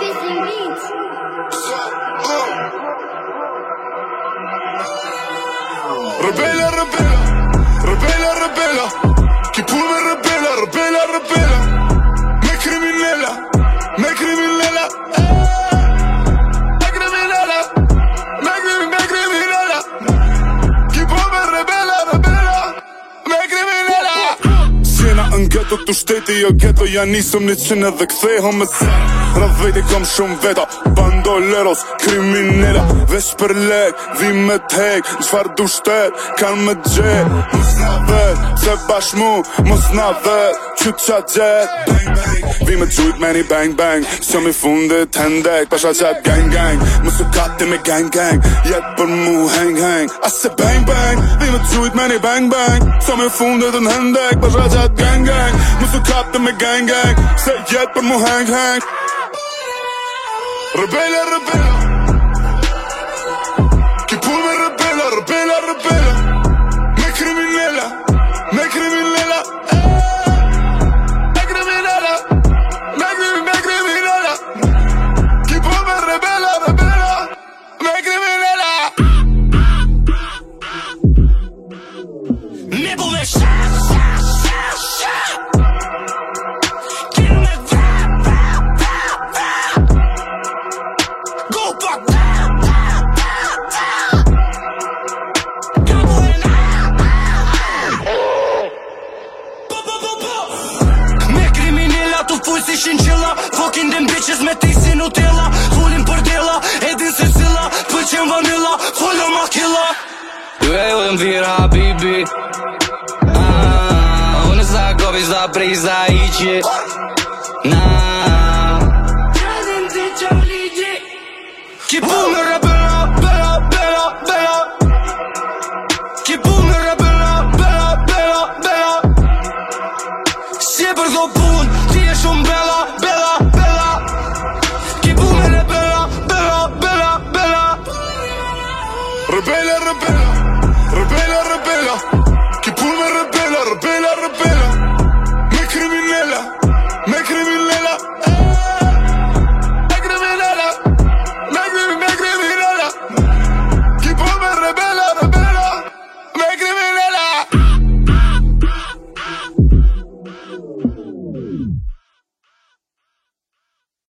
Rebella, rebella, rebella, rebella. Chi pure rebella, rebella, rebella. Me criminella, me criminella. Me criminella, me criminella. Chi pure rebella, rebella. Me criminella. Sjena në ghetto të shteti, jo ghetto ja nisëm 100 edhe kthehëm me se. Rëvejti kom shumë veta, bandoleros, kriminella. Vesh për lek, vi me t'hek, n'qfar du shtet, kan me gjet. Mos na vet, se bash mu, mos na vet, qyt qa gjet. Bang bang, vi me gjujt meni bang bang, s'jo mi fundit hendek, pasha qat gang gang. Mos u kati me gang gang, jet për mu hang hang. Ase bang bang, vi me gjujt meni bang bang, s'jo mi fundit hendek, pasha qat gang gang. Mos u kati me gang gang, se jet për mu hang hang. Rebella, rebella. Chi pure rebella, rebella, rebella. Me criminella, me criminella. Me criminella, me criminella. Chi pure rebella, rebella. Me criminella. Me pure si shinqilla, fucking them bitches me ti si Nutella. Fullin për della, edin se cilla, pëlqen vanilla, follo ma killa. Ju e u vira habibi, unë za govi za prej za iqje.